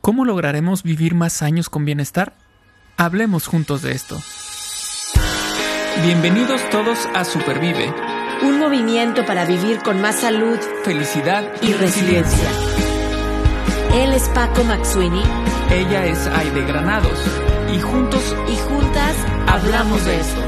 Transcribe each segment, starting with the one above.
¿Cómo lograremos vivir más años con bienestar? Hablemos juntos de esto. Bienvenidos todos a Supervive. Un movimiento para vivir con más salud, felicidad y resiliencia. Él es Paco McSweeney. Ella es Aide Granados. Y juntos y juntas hablamos de esto.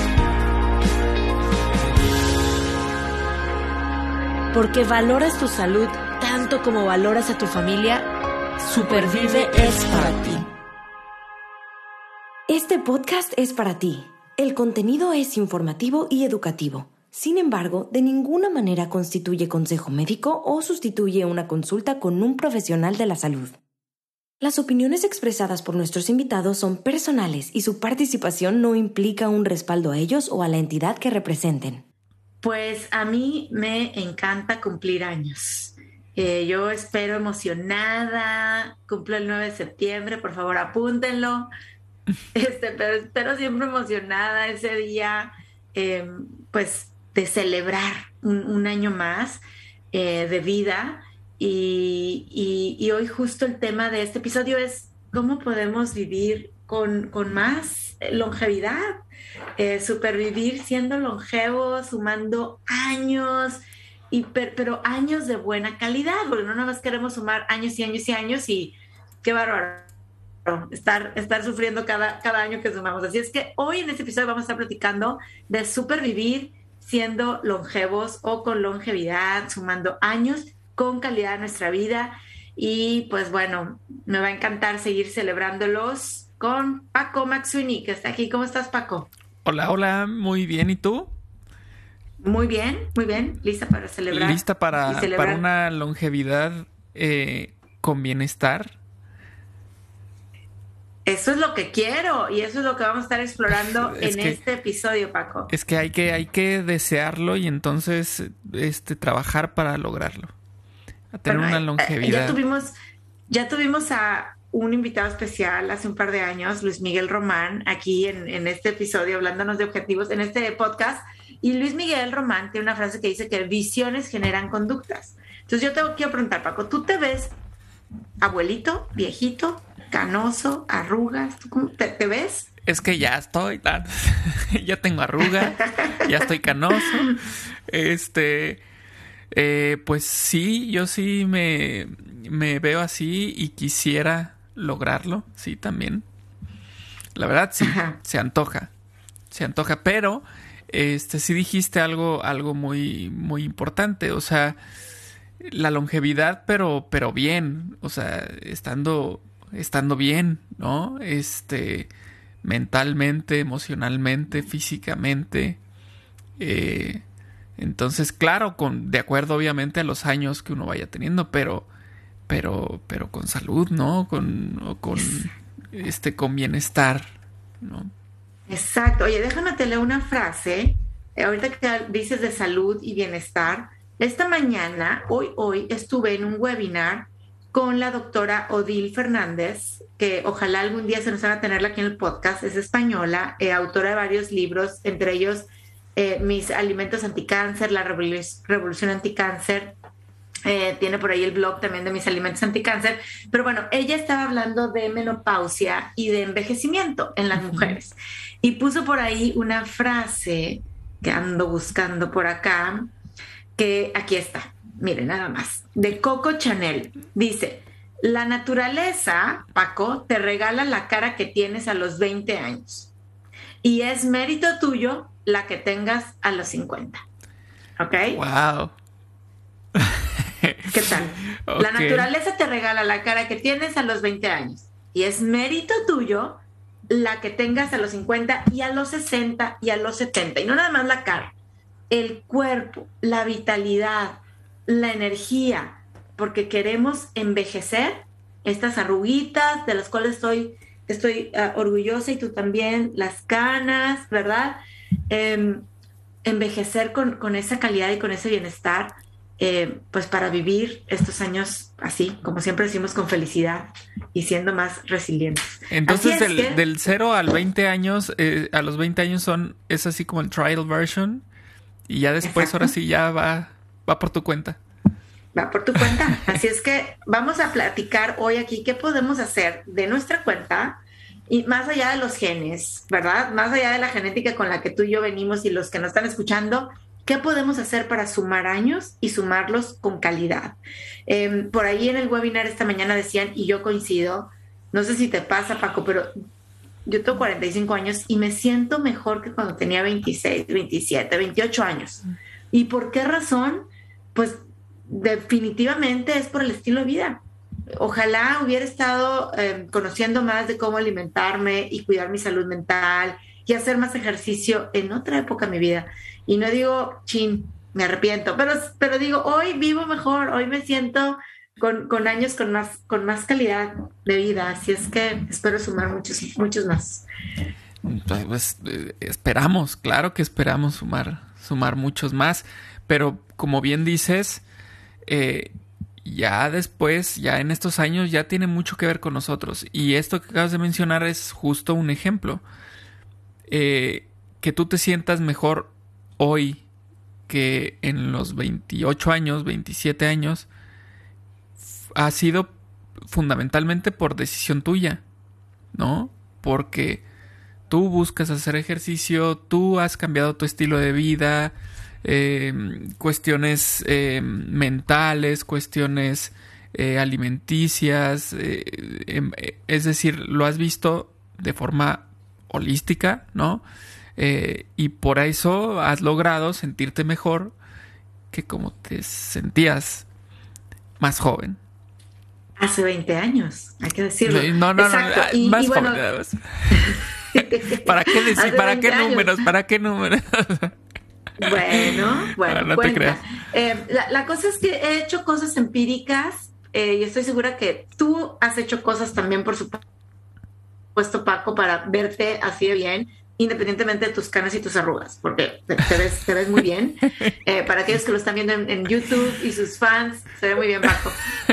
Porque valoras tu salud tanto como valoras a tu familia, Supervive es para ti. Este podcast es para ti. El contenido es informativo y educativo. Sin embargo, de ninguna manera constituye consejo médico o sustituye una consulta con un profesional de la salud. Las opiniones expresadas por nuestros invitados son personales y su participación no implica un respaldo a ellos o a la entidad que representen. Pues a mí me encanta cumplir años. Yo espero emocionada, cumplo el 9 de septiembre, por favor apúntenlo. Pero espero siempre emocionada ese día, pues de celebrar un año más de vida. Y hoy justo el tema de este episodio es cómo podemos vivir con más longevidad, supervivir siendo longevos, sumando años, pero años de buena calidad, porque no nada más queremos sumar años y años y años y qué bárbaro estar sufriendo cada año que sumamos. Así es que hoy en este episodio vamos a estar platicando de supervivir siendo longevos o con longevidad, sumando años con calidad en nuestra vida. Y pues bueno, me va a encantar seguir celebrándolos con Paco McSweeney, que está aquí. ¿Cómo estás, Paco? Hola, muy bien. ¿Y tú? Muy bien. Lista para celebrar. Lista para una longevidad con bienestar. Eso es lo que quiero y eso es lo que vamos a estar explorando este episodio, Paco. Es que hay que desearlo y entonces trabajar para lograrlo. A tener una longevidad. Ya tuvimos a un invitado especial hace un par de años, Luis Miguel Román, aquí en este episodio, hablándonos de objetivos, en este podcast. Y Luis Miguel Román tiene una frase que dice que visiones generan conductas. Entonces yo quiero preguntar, Paco, ¿tú te ves abuelito, viejito, canoso, arrugas? ¿Cómo te ves? Es que ya estoy, ya tengo arrugas, ya estoy canoso. Pues sí, yo sí me veo así y quisiera lograrlo, sí, también. La verdad, sí, se antoja, pero sí dijiste algo muy, muy importante, o sea, la longevidad, pero bien, o sea, estando bien, ¿no? Mentalmente, emocionalmente, físicamente. Entonces, claro, de acuerdo obviamente a los años que uno vaya teniendo, pero con salud, ¿no? Con bienestar, ¿no? Exacto. Oye, déjame te leo una frase. Ahorita que dices de salud y bienestar, esta mañana, hoy estuve en un webinar con la doctora Odile Fernández, que ojalá algún día se nos haga tenerla aquí en el podcast. Es española, autora de varios libros, entre ellos Mis alimentos anticáncer, La revolución anticáncer. Tiene por ahí el blog también de Mis alimentos anticáncer. Pero bueno, ella estaba hablando de menopausia y de envejecimiento en las mujeres. Y puso por ahí una frase que ando buscando por acá, que aquí está. Miren, nada más. De Coco Chanel. Dice: la naturaleza, Paco, te regala la cara que tienes a los 20 años. Y es mérito tuyo la que tengas a los 50. ¿Ok? Wow. ¿Qué tal? Okay. La naturaleza te regala la cara que tienes a los 20 años. Y es mérito tuyo la que tengas a los 50 y a los 60 y a los 70. Y no nada más la cara. El cuerpo, la vitalidad, la energía, porque queremos envejecer estas arruguitas de las cuales estoy orgullosa, y tú también, las canas, ¿verdad? Envejecer con esa calidad y con ese bienestar, pues para vivir estos años así, como siempre decimos, con felicidad y siendo más resilientes. Entonces del 0 al 20 años, a los 20 años es así como el trial version, y ya después, exacto, ahora sí ya va por tu cuenta. va por tu cuenta. Así es que vamos a platicar hoy aquí qué podemos hacer de nuestra cuenta y más allá de los genes, ¿verdad? Más allá de la genética con la que tú y yo venimos y los que nos están escuchando, ¿qué podemos hacer para sumar años y sumarlos con calidad? Por ahí en el webinar esta mañana decían, y yo coincido, no sé si te pasa, Paco, pero yo tengo 45 años y me siento mejor que cuando tenía 26, 27, 28 años. ¿Y por qué razón? Pues definitivamente es por el estilo de vida. Ojalá hubiera estado conociendo más de cómo alimentarme y cuidar mi salud mental y hacer más ejercicio en otra época de mi vida. Y no digo, chin, me arrepiento, pero digo, hoy vivo mejor, hoy me siento con años con más calidad de vida. Así es que espero sumar muchos más. Pues, esperamos, claro que esperamos sumar muchos más, pero como bien dices, ya después, ya en estos años, ya tiene mucho que ver con nosotros. Y esto que acabas de mencionar es justo un ejemplo. Que tú te sientas mejor hoy que en los 28 años, 27 años, ha sido fundamentalmente por decisión tuya, ¿no? Porque tú buscas hacer ejercicio, tú has cambiado tu estilo de vida, cuestiones mentales, cuestiones alimenticias, es decir, lo has visto de forma holística, ¿no? Y por eso has logrado sentirte mejor que como te sentías más joven. Hace 20 años, hay que decirlo. No, exacto. Más joven. Bueno, ¿para qué decir? ¿Para qué números? ¿Para qué números? Bueno, no te creas. La cosa es que he hecho cosas empíricas y estoy segura que tú has hecho cosas también, por supuesto, Paco, para verte así de bien, independientemente de tus canas y tus arrugas, porque te ves muy bien. Para aquellos que lo están viendo en YouTube y sus fans, se ve muy bien, Paco.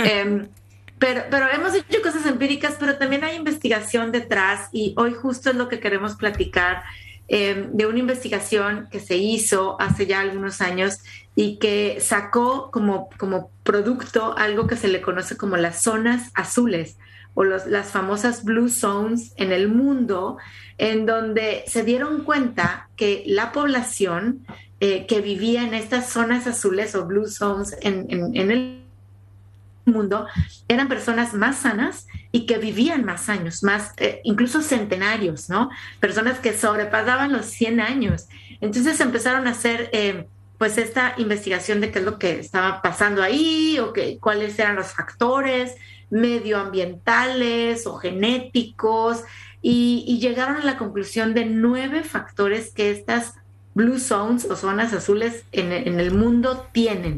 Pero hemos hecho cosas empíricas, pero también hay investigación detrás y hoy justo es lo que queremos platicar de una investigación que se hizo hace ya algunos años y que sacó como producto algo que se le conoce como las zonas azules o las famosas Blue Zones en el mundo, en donde se dieron cuenta que la población que vivía en estas zonas azules o Blue Zones en el mundo eran personas más sanas y que vivían más años, más incluso centenarios, ¿no? Personas que sobrepasaban los 100 años. Entonces empezaron a hacer pues esta investigación de qué es lo que estaba pasando ahí o cuáles eran los factores medioambientales o genéticos y llegaron a la conclusión de 9 factores que estas Blue Zones o zonas azules en el mundo tienen.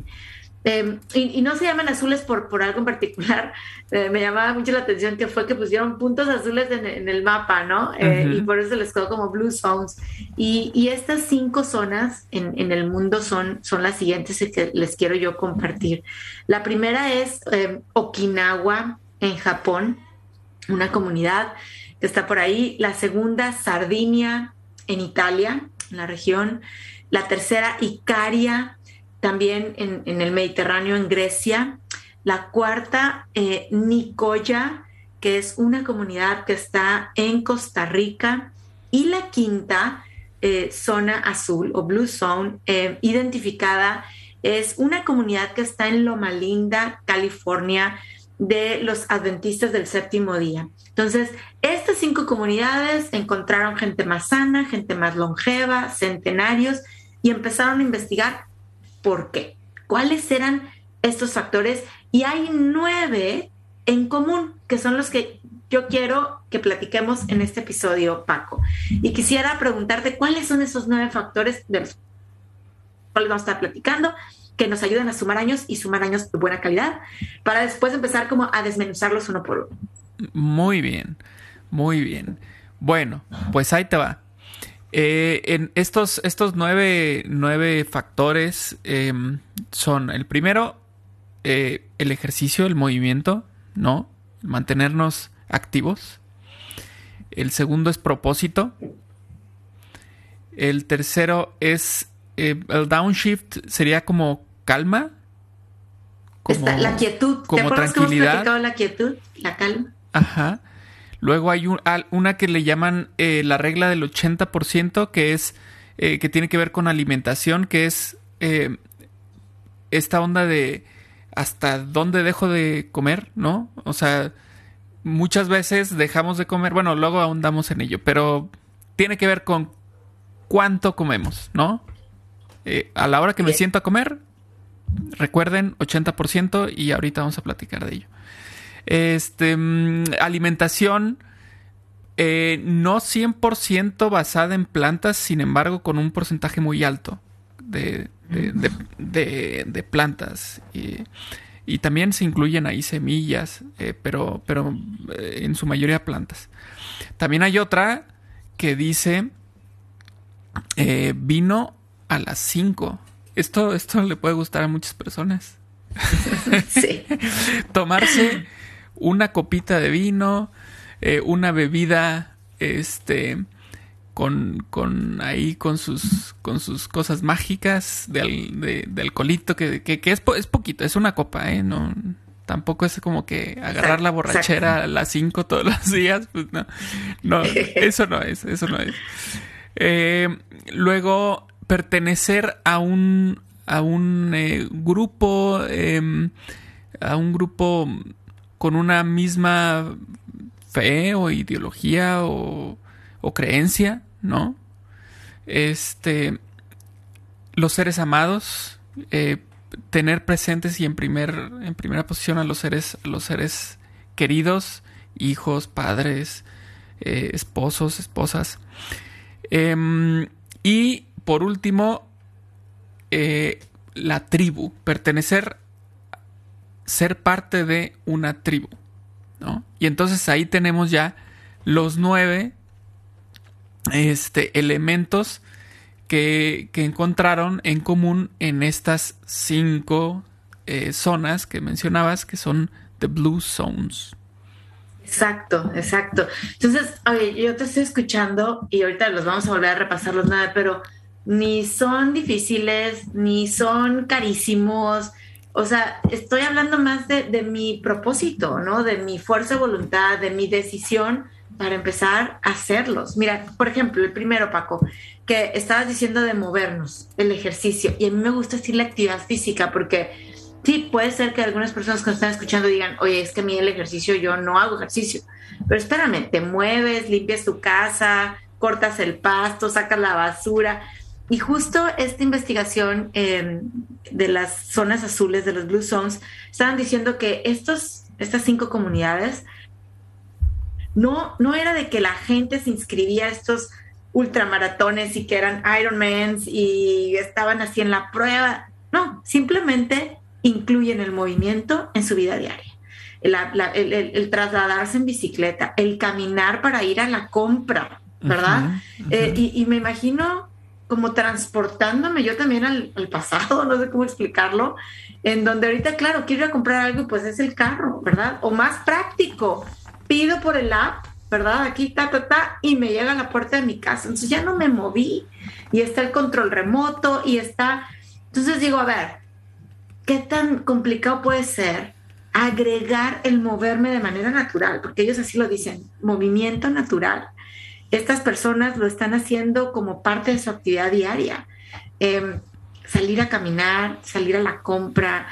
Y no se llaman azules por algo en particular. Me llamaba mucho la atención que fue que pusieron puntos azules en el mapa, ¿no? Y por eso les quedó como Blue Zones. Y estas 5 zonas en el mundo son las siguientes que les quiero yo compartir. La primera es Okinawa, en Japón, una comunidad que está por ahí. La segunda, Sardinia, en Italia, en la región. La tercera, Icaria, también en el Mediterráneo, en Grecia. La cuarta, Nicoya, que es una comunidad que está en Costa Rica. Y la quinta, zona azul o Blue Zone, identificada, es una comunidad que está en Loma Linda, California, de los adventistas del séptimo día. Entonces, estas 5 comunidades encontraron gente más sana, gente más longeva, centenarios, y empezaron a investigar ¿por qué? ¿Cuáles eran estos factores? Y hay 9 en común, que son los que yo quiero que platiquemos en este episodio, Paco. Y quisiera preguntarte cuáles son esos 9 factores de los cuales vamos a estar platicando, que nos ayudan a sumar años y sumar años de buena calidad, para después empezar como a desmenuzarlos uno por uno. Muy bien, muy bien. Bueno, pues ahí te va. En estos 9 factores son el primero, el ejercicio, el movimiento, ¿no? Mantenernos activos. El segundo es propósito. El tercero es el downshift, sería como calma, Está la quietud. Como ¿te acuerdas tranquilidad? Que hemos platicado la quietud, la calma? Ajá. Luego hay una que le llaman la regla del 80%, que es que tiene que ver con alimentación, que es esta onda de hasta dónde dejo de comer, ¿no? O sea, muchas veces dejamos de comer, bueno, luego ahondamos en ello, pero tiene que ver con cuánto comemos, ¿no? A la hora que me siento a comer, recuerden, 80%, y ahorita vamos a platicar de ello. Alimentación no 100% basada en plantas, sin embargo, con un porcentaje muy alto de plantas. Y también se incluyen ahí semillas, pero en su mayoría plantas. También hay otra que dice vino a las 5. Esto le puede gustar a muchas personas. Sí. Tomarse una copita de vino, una bebida, con sus cosas mágicas de alcoholito que es poquito, es una copa, no, tampoco es como que agarrar la borrachera a las 5 todos los días, pues no, eso no es. Luego pertenecer a un grupo, a un grupo con una misma fe o ideología o creencia, ¿no? Los seres amados, tener presentes y en primera posición a los seres queridos, hijos, padres, esposos, esposas. Y por último, la tribu, ser parte de una tribu, ¿no? Y entonces ahí tenemos ya los 9 elementos que encontraron en común en estas 5 zonas que mencionabas, que son the Blue Zones. Exacto. Entonces, oye, yo te estoy escuchando y ahorita los vamos a volver a repasar los 9, pero ni son difíciles, ni son carísimos. O sea, estoy hablando más de mi propósito, ¿no? De mi fuerza de voluntad, de mi decisión para empezar a hacerlos. Mira, por ejemplo, el primero, Paco, que estabas diciendo de movernos, el ejercicio. Y a mí me gusta decir la actividad física porque sí, puede ser que algunas personas que nos están escuchando digan, oye, es que a mí el ejercicio, yo no hago ejercicio. Pero espérame, te mueves, limpias tu casa, cortas el pasto, sacas la basura. Y justo esta investigación de las zonas azules, de los Blue Zones, estaban diciendo que estas 5 comunidades no era de que la gente se inscribía a estos ultramaratones y que eran Ironmans y estaban así en la prueba. No, simplemente incluyen el movimiento en su vida diaria. El trasladarse en bicicleta, el caminar para ir a la compra, ¿verdad? Y me imagino como transportándome yo también al pasado, no sé cómo explicarlo, en donde ahorita, claro, quiero ir a comprar algo, pues es el carro, ¿verdad? O más práctico, pido por el app, ¿verdad? Aquí, y me llega a la puerta de mi casa. Entonces ya no me moví y está el control remoto y está... Entonces digo, a ver, ¿qué tan complicado puede ser agregar el moverme de manera natural? Porque ellos así lo dicen, movimiento natural. Estas personas lo están haciendo como parte de su actividad diaria. Salir a caminar, salir a la compra,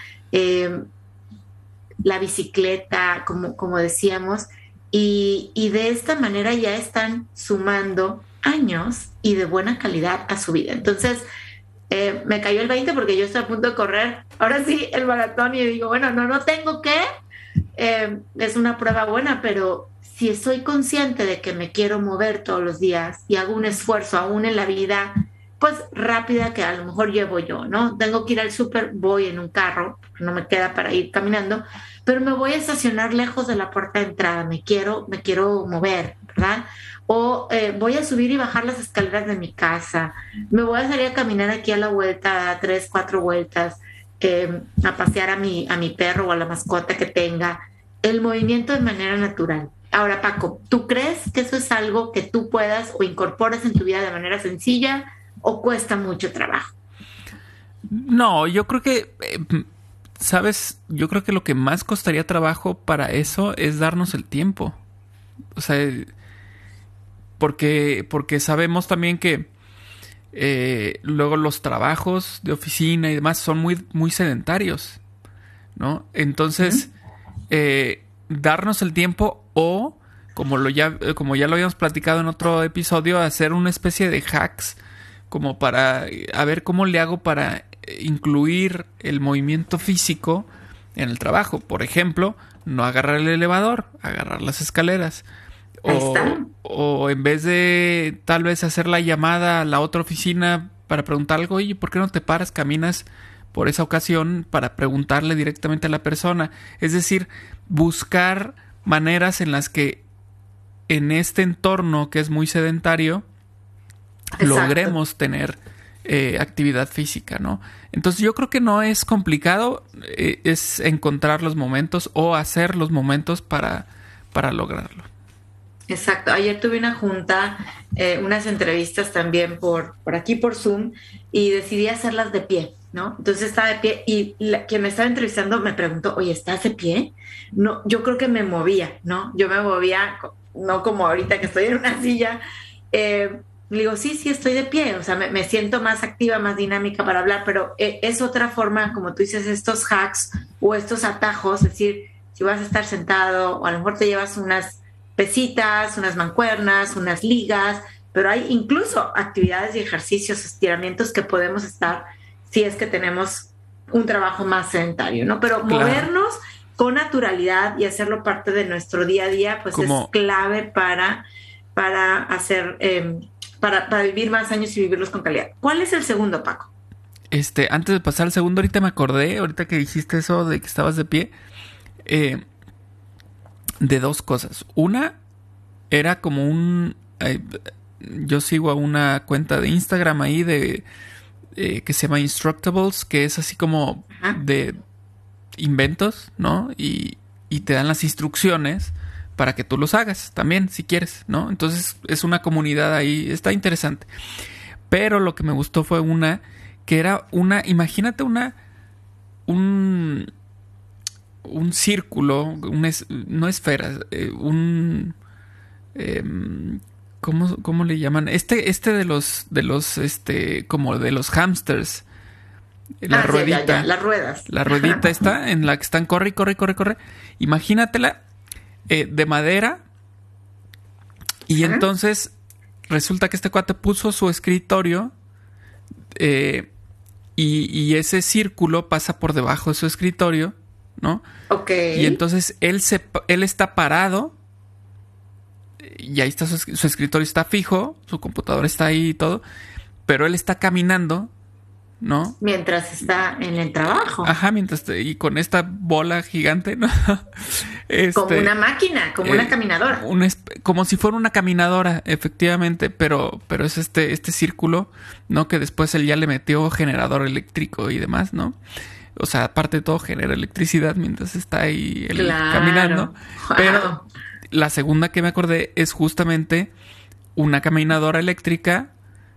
la bicicleta, como decíamos, y de esta manera ya están sumando años y de buena calidad a su vida. Entonces, me cayó el 20 porque yo estoy a punto de correr, ahora sí, el maratón, y digo, bueno, no tengo que, es una prueba buena, pero si estoy consciente de que me quiero mover todos los días y hago un esfuerzo aún en la vida, pues rápida que a lo mejor llevo yo, ¿no? Tengo que ir al súper, voy en un carro, no me queda para ir caminando, pero me voy a estacionar lejos de la puerta de entrada, me quiero mover, ¿verdad? O voy a subir y bajar las escaleras de mi casa, me voy a salir a caminar aquí a la vuelta, a 3, 4 vueltas, a pasear a mi perro o a la mascota que tenga, el movimiento de manera natural. Ahora, Paco, ¿tú crees que eso es algo que tú puedas o incorporas en tu vida de manera sencilla o cuesta mucho trabajo? No, yo creo que ¿sabes? Yo creo que lo que más costaría trabajo para eso es darnos el tiempo. O sea, porque sabemos también que luego los trabajos de oficina y demás son muy, muy sedentarios, ¿no? Entonces, darnos el tiempo o, como ya lo habíamos platicado en otro episodio, hacer una especie de hacks como para a ver cómo le hago para incluir el movimiento físico en el trabajo. Por ejemplo, no agarrar el elevador, agarrar las escaleras. O en vez de tal vez hacer la llamada a la otra oficina para preguntar algo, oye, ¿por qué no te paras, caminas por esa ocasión para preguntarle directamente a la persona? Es decir, buscar maneras en las que en este entorno que es muy sedentario, logremos tener actividad física, ¿no? Entonces yo creo que no es complicado, es encontrar los momentos o hacer los momentos para lograrlo. Exacto. Ayer tuve una junta, unas entrevistas también por aquí por Zoom, y decidí hacerlas de pie, ¿no? Entonces estaba de pie y quien me estaba entrevistando me preguntó, oye, ¿estás de pie? No, yo creo que me movía, ¿no? Yo me movía, no como ahorita que estoy en una silla. Le digo, sí, estoy de pie, o sea, me siento más activa, más dinámica para hablar, pero es otra forma, como tú dices, estos hacks o estos atajos, es decir, si vas a estar sentado o a lo mejor te llevas unas pesitas, unas mancuernas, unas ligas, pero hay incluso actividades y ejercicios, estiramientos que podemos estar si es que tenemos un trabajo más sedentario, ¿no? Pero claro, movernos con naturalidad y hacerlo parte de nuestro día a día, pues es clave para hacer, para vivir más años y vivirlos con calidad. ¿Cuál es el segundo, Paco? Antes de pasar al segundo, ahorita me acordé, ahorita que dijiste eso de que estabas de pie, de dos cosas. Una era como yo sigo a una cuenta de Instagram ahí que se llama Instructables, que es así como de inventos, ¿no? Y te dan las instrucciones para que tú los hagas también, si quieres, ¿no? Entonces es una comunidad ahí, está interesante. Pero lo que me gustó fue que era imagínate un círculo, no esfera, ¿cómo le llaman? De los como de los hamsters. La ruedita. Las ruedas. La ruedita está en la que están corre. Imagínatela de madera. Y entonces resulta que este cuate puso su escritorio y ese círculo pasa por debajo de su escritorio, ¿no? Okay. Y entonces él está parado y ahí está su escritorio está fijo, su computadora está ahí y todo, pero él está caminando, ¿no? Mientras está en el trabajo. Ajá, y con esta bola gigante, ¿no? Como una máquina, como una caminadora. Como si fuera una caminadora, efectivamente, pero es este círculo, ¿no? Que después él ya le metió generador eléctrico y demás, ¿no? O sea, aparte de todo, genera electricidad mientras está ahí caminando. Wow. Pero la segunda que me acordé es justamente una caminadora eléctrica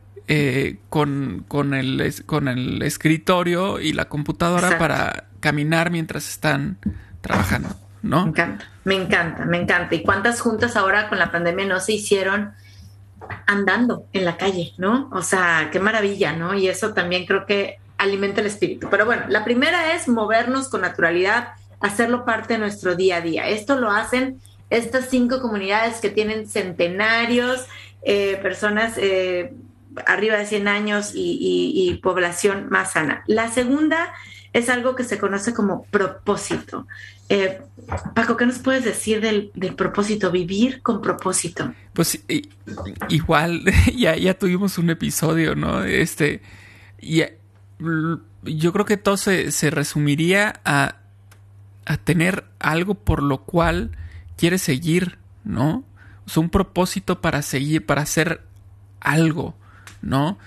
con el escritorio y la computadora. Exacto. Para caminar mientras están trabajando, ¿no? Me encanta. ¿Y cuántas juntas ahora con la pandemia no se hicieron andando en la calle, ¿no? O sea, qué maravilla, ¿no? Y eso también creo que alimenta el espíritu. Pero bueno, la primera es movernos con naturalidad, hacerlo parte de nuestro día a día. Esto lo hacen estas 5 comunidades que tienen centenarios, personas arriba de 100 años y población más sana. La segunda es algo que se conoce como propósito. Paco, ¿qué nos puedes decir del propósito? Vivir con propósito. Pues igual, ya tuvimos un episodio, ¿no? Yo creo que todo se resumiría a tener algo por lo cual quieres seguir, ¿no? O sea, un propósito para seguir, para hacer algo, ¿no?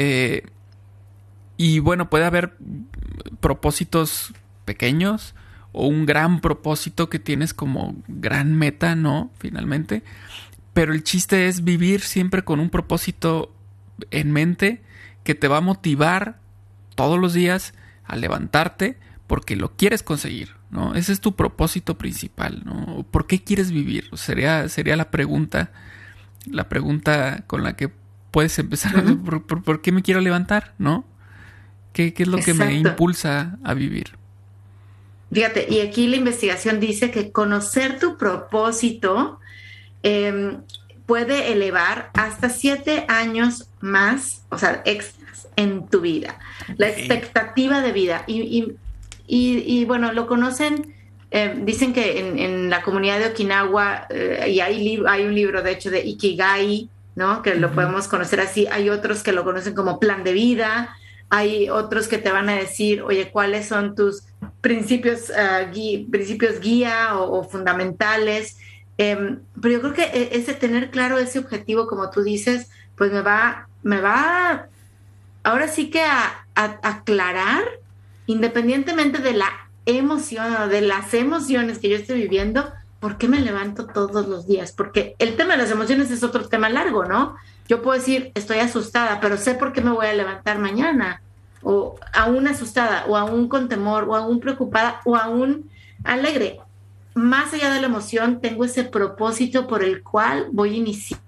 Y bueno, puede haber propósitos pequeños o un gran propósito que tienes como gran meta, ¿no? Finalmente. Pero el chiste es vivir siempre con un propósito en mente que te va a motivar todos los días a levantarte porque lo quieres conseguir, ¿no? Ese es tu propósito principal, ¿no? ¿Por qué quieres vivir? Sería la pregunta con la que puedes empezar. ¿Por qué me quiero levantar, no? ¿Qué es lo que me impulsa a vivir? Fíjate, y aquí la investigación dice que conocer tu propósito puede elevar hasta 7 años más, o sea, extras en tu vida. La expectativa de vida. Y bueno, lo conocen, dicen que en la comunidad de Okinawa, y hay un libro, de hecho, de Ikigai, ¿no? Que lo podemos conocer así. Hay otros que lo conocen como plan de vida. Hay otros que te van a decir, oye, ¿cuáles son tus principios guía o fundamentales? Pero yo creo que ese tener claro ese objetivo, como tú dices, pues me va ahora sí que a aclarar, independientemente de la emoción o de las emociones que yo estoy viviendo, ¿por qué me levanto todos los días? Porque el tema de las emociones es otro tema largo, ¿no? Yo puedo decir, estoy asustada, pero sé por qué me voy a levantar mañana, o aún asustada, o aún con temor, o aún preocupada, o aún alegre. Más allá de la emoción, tengo ese propósito por el cual voy a iniciar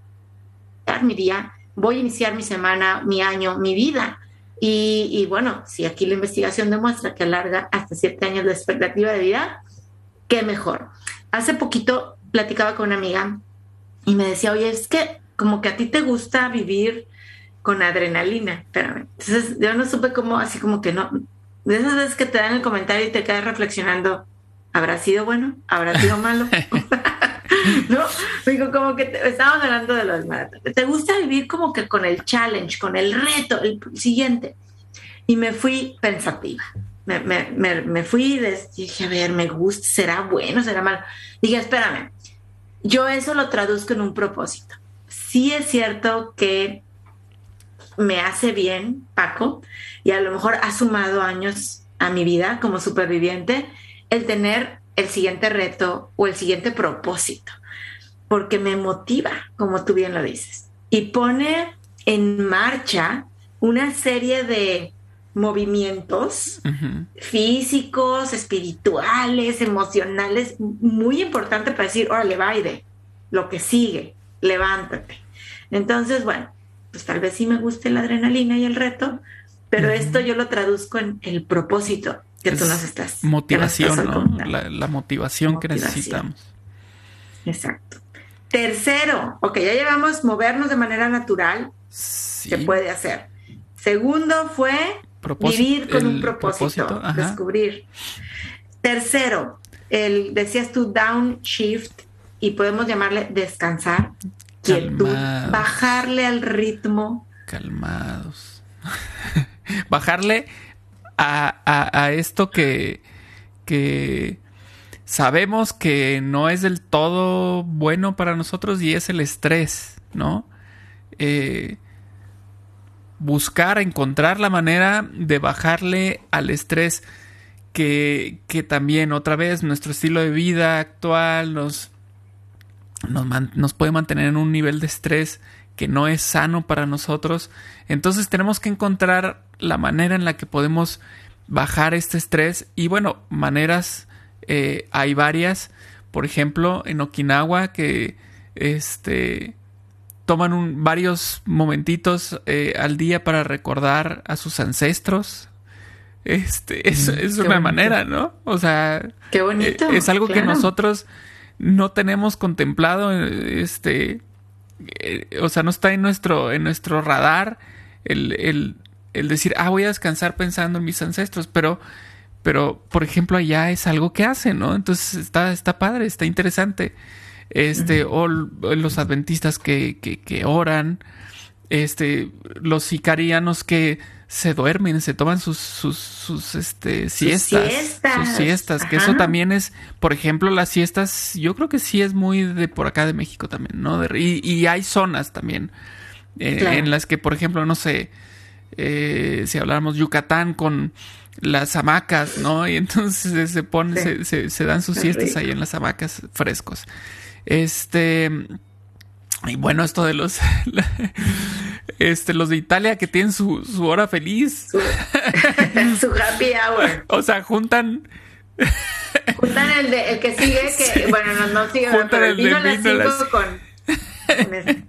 mi día, voy a iniciar mi semana, mi año, mi vida. Y bueno, si aquí la investigación demuestra que alarga hasta 7 años la expectativa de vida, qué mejor. Hace poquito platicaba con una amiga y me decía, oye, es que como que a ti te gusta vivir con adrenalina. Espérame. Entonces yo no supe cómo, así como que no. De esas veces que te dan el comentario y te quedas reflexionando, ¿habrá sido bueno? ¿Habrá sido malo? ¿No? Digo, como que estábamos hablando de los maratones. ¿Te gusta vivir como que con el challenge, con el reto, el siguiente? Y me fui pensativa. Me fui y dije, a ver, me gusta, ¿será bueno, será malo? Dije, espérame, yo eso lo traduzco en un propósito. Sí es cierto que me hace bien, Paco, y a lo mejor ha sumado años a mi vida como superviviente, el tener el siguiente reto o el siguiente propósito, porque me motiva, como tú bien lo dices, y pone en marcha una serie de movimientos físicos, espirituales, emocionales, muy importante para decir, órale, baile, lo que sigue, levántate. Entonces, bueno, pues tal vez sí me guste la adrenalina y el reto, pero esto yo lo traduzco en el propósito que tú nos estás... Motivación, ¿no? La motivación que necesitamos. Exacto. Tercero, ya llevamos movernos de manera natural, se puede hacer. Segundo fue vivir con un propósito, descubrir. Tercero, decías tú downshift, y podemos llamarle descansar, quietud, bajarle al ritmo. Calmados. Bajarle a esto que sabemos que no es del todo bueno para nosotros, y es el estrés, ¿no? Encontrar la manera de bajarle al estrés que también, otra vez, nuestro estilo de vida actual nos puede mantener en un nivel de estrés que no es sano para nosotros. Entonces tenemos que encontrar la manera en la que podemos bajar este estrés. Y bueno, maneras hay varias. Por ejemplo, en Okinawa, que toman varios momentitos al día para recordar a sus ancestros. Es una bonito manera, ¿no? O sea, qué bonito, es algo que nosotros no tenemos contemplado, o sea, no está en nuestro radar el decir, voy a descansar pensando en mis ancestros, pero por ejemplo allá es algo que hacen, ¿no? Entonces está padre, está interesante. O los adventistas que oran, los sicarianos que se duermen, se toman sus siestas, que eso también es, por ejemplo, las siestas, yo creo que sí es muy de por acá de México también, ¿no? Y hay zonas también en las que, por ejemplo, no sé, si habláramos Yucatán con las hamacas, ¿no? Y entonces se dan sus siestas ahí en las hamacas frescos. Y bueno, esto de Los de Italia que tienen su hora feliz. Su happy hour. O sea, juntan el que sigue, que bueno, no sigue, pero el vino a las 5 con este.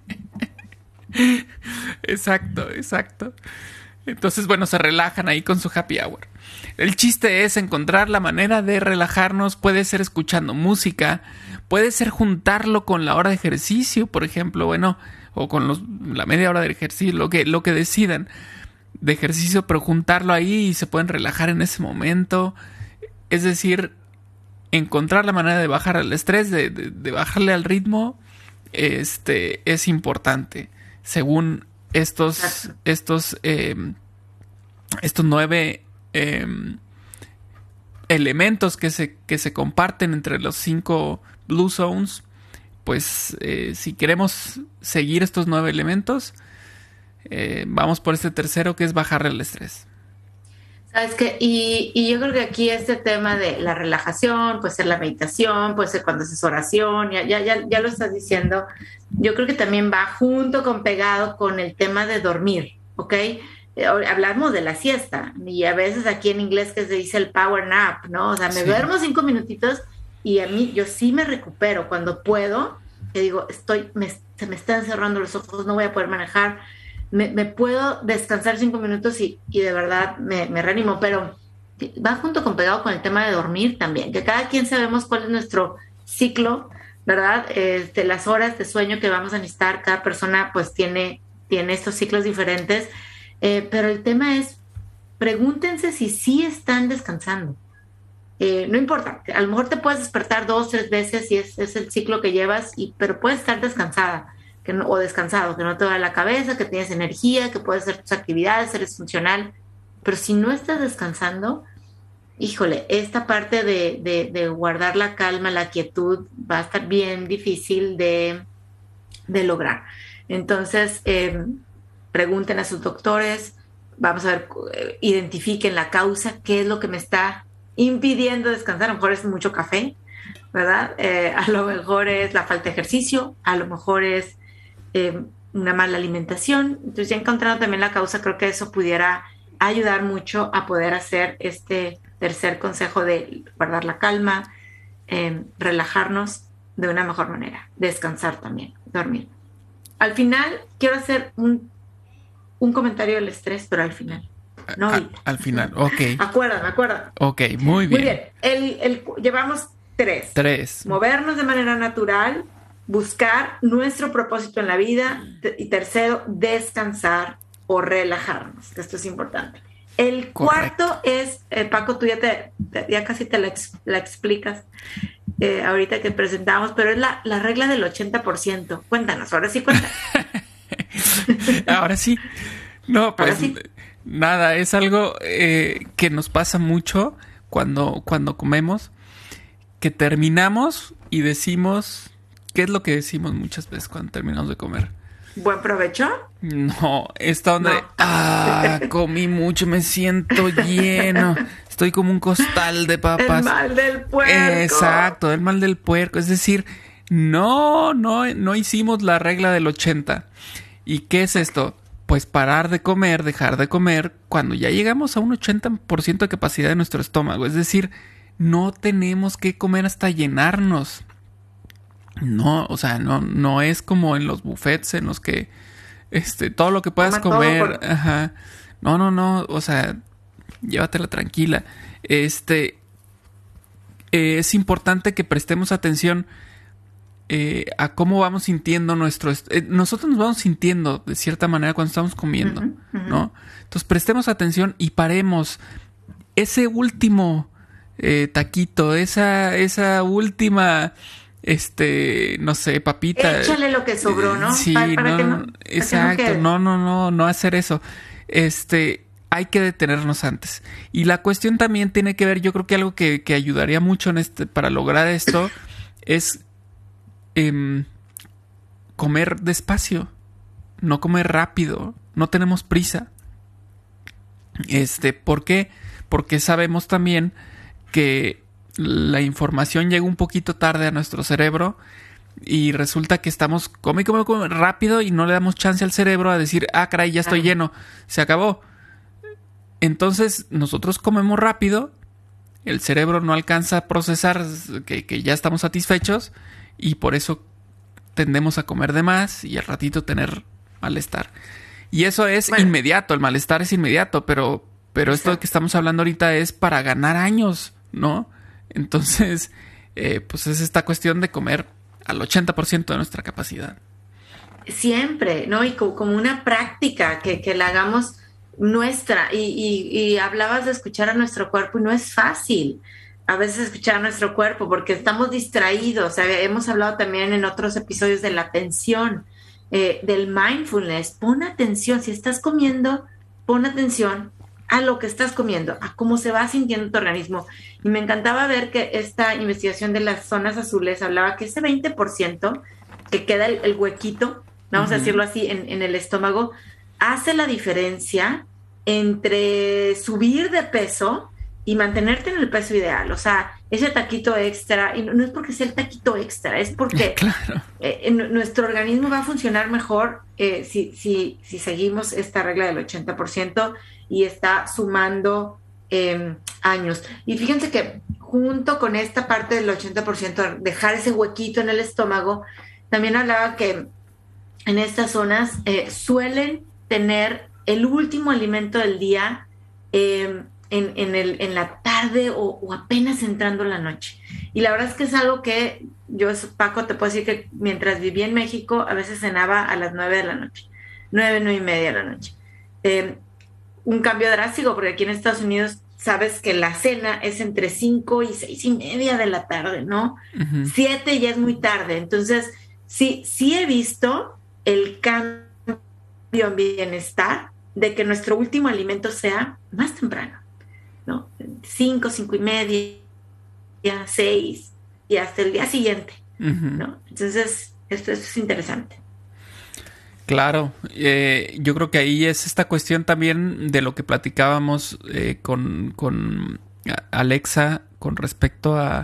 Exacto. Entonces, bueno, se relajan ahí con su happy hour. El chiste es encontrar la manera de relajarnos. Puede ser escuchando música, puede ser juntarlo con la hora de ejercicio, por ejemplo, bueno, o con la media hora de ejercicio, lo que decidan de ejercicio, pero juntarlo ahí y se pueden relajar en ese momento. Es decir, encontrar la manera de bajar el estrés, de bajarle al ritmo, es importante. Según estos 9 elementos que se comparten entre los 5 Blue Zones, pues si queremos seguir estos 9 elementos, vamos por este tercero, que es bajarle el estrés. ¿Sabes qué? Y yo creo que aquí este tema de la relajación, puede ser la meditación, puede ser cuando haces oración, ya lo estás diciendo. Yo creo que también va junto con pegado con el tema de dormir, ¿ok? Hablamos de la siesta y a veces aquí en inglés que se dice el power nap, ¿no? O sea, me duermo 5 minutitos y a mí yo sí me recupero cuando puedo, que digo, se me están cerrando los ojos, no voy a poder manejar. Me puedo descansar 5 minutos y de verdad me reanimo, pero va junto con pegado con el tema de dormir también, que cada quien sabemos cuál es nuestro ciclo, ¿verdad? Las horas de sueño que vamos a necesitar, cada persona pues tiene estos ciclos diferentes, pero el tema es, pregúntense si sí están descansando. No importa, a lo mejor te puedes despertar 2, 3 veces si es el ciclo que llevas, pero puedes estar descansada. O descansado, que no te duele la cabeza, que tienes energía, que puedes hacer tus actividades, eres funcional. Pero si no estás descansando, híjole, esta parte de guardar la calma, la quietud, va a estar bien difícil de lograr. Entonces, pregunten a sus doctores, vamos a ver, identifiquen la causa, qué es lo que me está impidiendo descansar. A lo mejor es mucho café, ¿verdad? A lo mejor es la falta de ejercicio, a lo mejor es una mala alimentación. Entonces, ya encontrando también la causa, creo que eso pudiera ayudar mucho a poder hacer este tercer consejo de guardar la calma, relajarnos de una mejor manera, descansar también, dormir. Al final, quiero hacer un comentario del estrés, pero al final. No al final, ok. Acuérdame. Ok, muy bien. Muy bien. Llevamos 3. Movernos de manera natural, buscar nuestro propósito en la vida, y tercero, descansar o relajarnos. Esto es importante. El cuarto es, Paco, tú ya casi te la explicas ahorita que presentamos, pero es la regla del 80%. Cuéntanos, ahora sí cuéntanos. Ahora sí. No, pues sí. Nada, es algo que nos pasa mucho cuando comemos, que terminamos y decimos... ¿Qué es lo que decimos muchas veces cuando terminamos de comer? ¿Buen provecho? No, esta onda de... comí mucho, me siento lleno. Estoy como un costal de papas. El mal del puerco. Exacto, el mal del puerco. Es decir, no hicimos la regla del 80. ¿Y qué es esto? Pues parar de comer, dejar de comer cuando ya llegamos a un 80% de capacidad de nuestro estómago. Es decir, no tenemos que comer hasta llenarnos. No, o sea, no es como en los buffets en los que todo lo que puedas comer, ajá. No, o sea, llévatela tranquila. Es importante que prestemos atención a cómo vamos sintiendo nosotros nos vamos sintiendo de cierta manera cuando estamos comiendo, ¿no? Entonces prestemos atención y paremos ese último taquito, esa última no sé, papita. Échale lo que sobró, ¿no? Sí, para que no, exacto, que no hacer eso. Hay que detenernos antes. Y la cuestión también tiene que ver, yo creo que algo que ayudaría mucho para lograr esto es comer despacio, no comer rápido, no tenemos prisa. ¿Por qué? Porque sabemos también que la información llega un poquito tarde a nuestro cerebro Y resulta que estamos come rápido y no le damos chance al cerebro a decir, caray, ya estoy lleno, se acabó. Entonces nosotros comemos rápido, el cerebro no alcanza a procesar que ya estamos satisfechos y por eso tendemos a comer de más y al ratito tener malestar. Y eso es inmediato, el malestar es inmediato, pero esto que estamos hablando ahorita es para ganar años, ¿no? Entonces, pues es esta cuestión de comer al 80% de nuestra capacidad. Siempre, ¿no? Y como una práctica que la hagamos nuestra. Y hablabas de escuchar a nuestro cuerpo y no es fácil a veces escuchar a nuestro cuerpo porque estamos distraídos. O sea, hemos hablado también en otros episodios de la atención, del mindfulness. Pon atención, si estás comiendo, pon atención a lo que estás comiendo, a cómo se va sintiendo tu organismo. Y me encantaba ver que esta investigación de las zonas azules hablaba que ese 20% que queda el huequito, vamos a decirlo así, en el estómago, hace la diferencia entre subir de peso y mantenerte en el peso ideal. O sea, ese taquito extra, y no es porque sea el taquito extra, es porque claro, nuestro organismo va a funcionar mejor si seguimos esta regla del 80% y está sumando años. Y fíjense que junto con esta parte del 80%, dejar ese huequito en el estómago, también hablaba que en estas zonas suelen tener el último alimento del día en la tarde o apenas entrando la noche. Y la verdad es que es algo que yo, Paco, te puedo decir que mientras vivía en México, a veces cenaba a las 9 de la noche, 9:30 de la noche. Un cambio drástico, porque aquí en Estados Unidos sabes que la cena es entre 5 y 6:30 de la tarde, ¿no? 7 ya es muy tarde. Entonces, sí he visto el cambio en bienestar de que nuestro último alimento sea más temprano, ¿no? 5:30, 6 y hasta el día siguiente, ¿no? Entonces, esto es interesante. Claro, yo creo que ahí es esta cuestión también de lo que platicábamos con Alexa con respecto a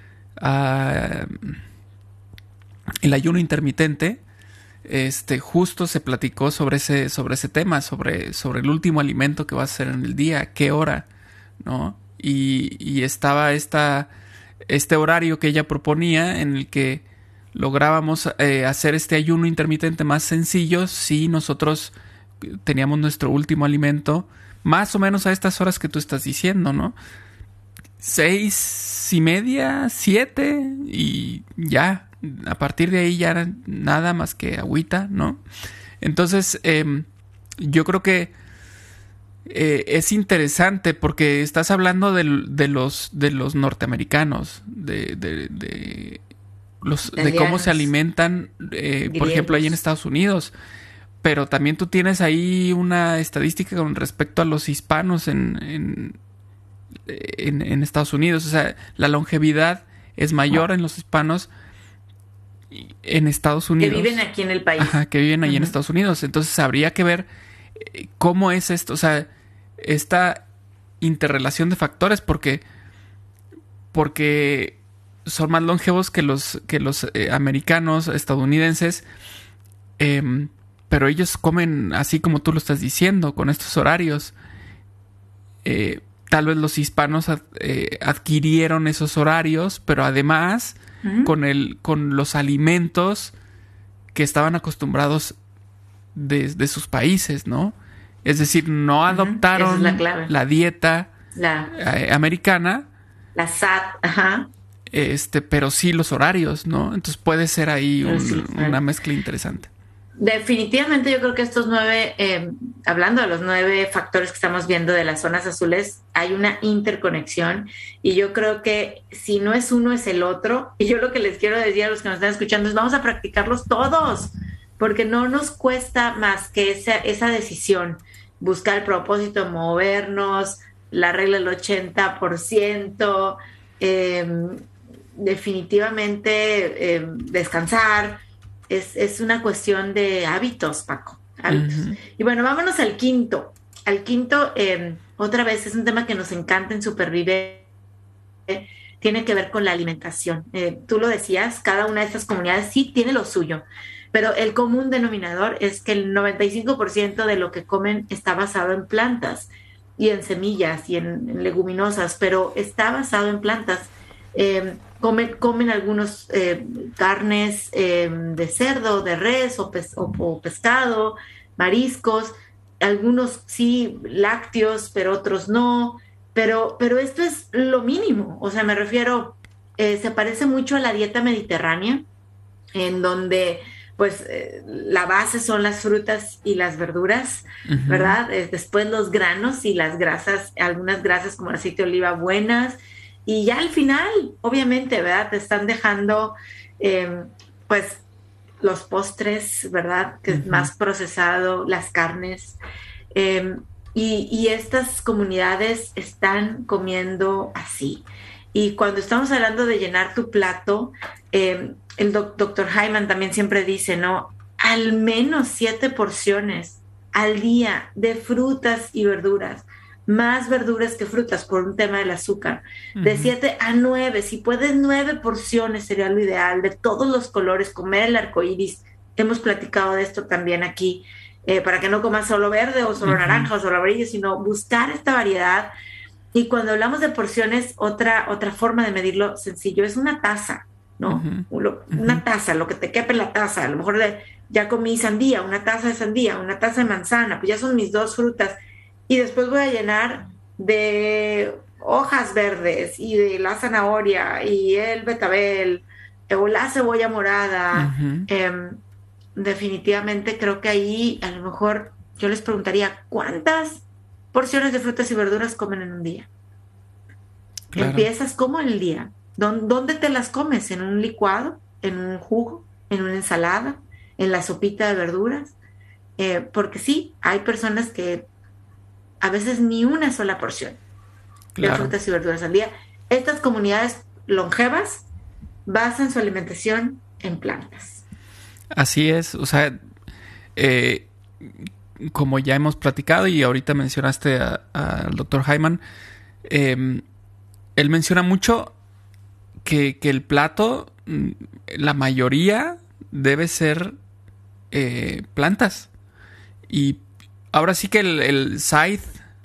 el ayuno intermitente. Justo se platicó sobre ese tema, sobre el último alimento que va a ser en el día, qué hora, ¿no? Y estaba este horario que ella proponía en el que lográbamos hacer este ayuno intermitente más sencillo si nosotros teníamos nuestro último alimento más o menos a estas horas que tú estás diciendo, ¿no? 6:30, 7 y ya. A partir de ahí ya nada más que agüita, ¿no? Entonces, yo creo que es interesante porque estás hablando de los norteamericanos, de cómo se alimentan, por ejemplo, ahí en Estados Unidos. Pero también tú tienes ahí una estadística con respecto a los hispanos en Estados Unidos. O sea, la longevidad es mayor en los hispanos en Estados Unidos. Que viven aquí en el país. Ajá, que viven ahí en Estados Unidos. Entonces habría que ver cómo es esto, o sea, esta interrelación de factores, porque son más longevos que los americanos, estadounidenses, pero ellos comen así como tú lo estás diciendo, con estos horarios. Tal vez los hispanos adquirieron esos horarios, pero además con los alimentos que estaban acostumbrados de sus países, ¿no? Es decir, no adoptaron la dieta americana. La SAT, ajá. Pero sí los horarios, ¿no? Entonces puede ser ahí una mezcla interesante. Definitivamente yo creo que estos 9, hablando de los 9 factores que estamos viendo de las zonas azules, hay una interconexión y yo creo que si no es uno es el otro. Y yo lo que les quiero decir a los que nos están escuchando es vamos a practicarlos todos, porque no nos cuesta más que esa decisión, buscar el propósito, movernos, la regla del 80%, definitivamente descansar. Es una cuestión de hábitos, Paco. Hábitos. Y bueno, vámonos al quinto. Otra vez, es un tema que nos encanta en Supervive. tiene que ver con la alimentación. Tú lo decías, cada una de estas comunidades sí tiene lo suyo, pero el común denominador es que el 95% de lo que comen está basado en plantas y en semillas y en leguminosas, pero está basado en plantas. Comen algunos carnes de cerdo, de res o pescado, mariscos, algunos sí lácteos, pero otros no. Pero esto es lo mínimo, o sea, me refiero, se parece mucho a la dieta mediterránea, en donde pues la base son las frutas y las verduras, ¿verdad? Después los granos y las grasas, algunas grasas como el aceite de oliva buenas, y ya al final, obviamente, ¿verdad? Te están dejando pues los postres, ¿verdad? Que es más procesado, las carnes, y estas comunidades están comiendo así. Y cuando estamos hablando de llenar tu plato, el doctor Hyman también siempre dice, ¿no? Al menos 7 porciones al día de frutas y verduras, más verduras que frutas por un tema del azúcar, de 7 a 9, si puedes 9 porciones sería lo ideal, de todos los colores, comer el arco iris. Hemos platicado de esto también aquí, para que no comas solo verde o solo naranja o solo amarillo, sino buscar esta variedad. Y cuando hablamos de porciones, otra forma de medirlo sencillo es una taza, ¿no? Una taza, lo que te quepa en la taza. A lo mejor ya comí sandía, una taza de sandía, una taza de manzana, pues ya son mis 2 frutas. Y después voy a llenar de hojas verdes y de la zanahoria y el betabel o la cebolla morada. Definitivamente creo que ahí a lo mejor yo les preguntaría, ¿cuántas porciones de frutas y verduras comen en un día? Claro. Empiezas como el día. ¿Dónde te las comes? ¿En un licuado? ¿En un jugo? ¿En una ensalada? ¿En la sopita de verduras? Porque sí, hay personas que a veces ni una sola porción de frutas y verduras al día. Estas comunidades longevas basan su alimentación en plantas. Así es, o sea, como ya hemos platicado y ahorita mencionaste al Dr. Hyman, él menciona mucho que el plato, la mayoría debe ser plantas. Y ahora sí que el side,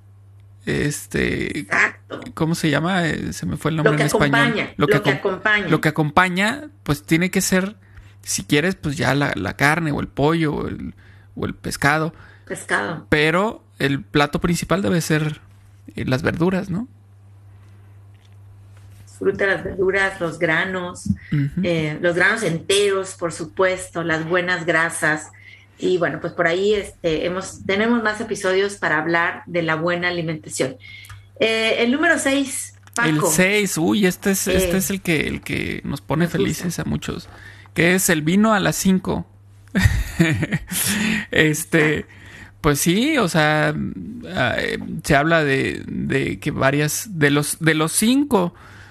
Exacto. ¿Cómo se llama? Se me fue el nombre en español. Lo que acompaña, pues tiene que ser, si quieres, pues ya la carne o el pollo o el pescado. Pero el plato principal debe ser las verduras, ¿no? Fruta, las verduras, los granos enteros, por supuesto, las buenas grasas. Y bueno, pues por ahí tenemos más episodios para hablar de la buena alimentación. El número 6, Paco. El 6, este es el que nos pone felices a muchos, que es el vino a las 5. Pues sí, o sea, se habla de que varias de los 5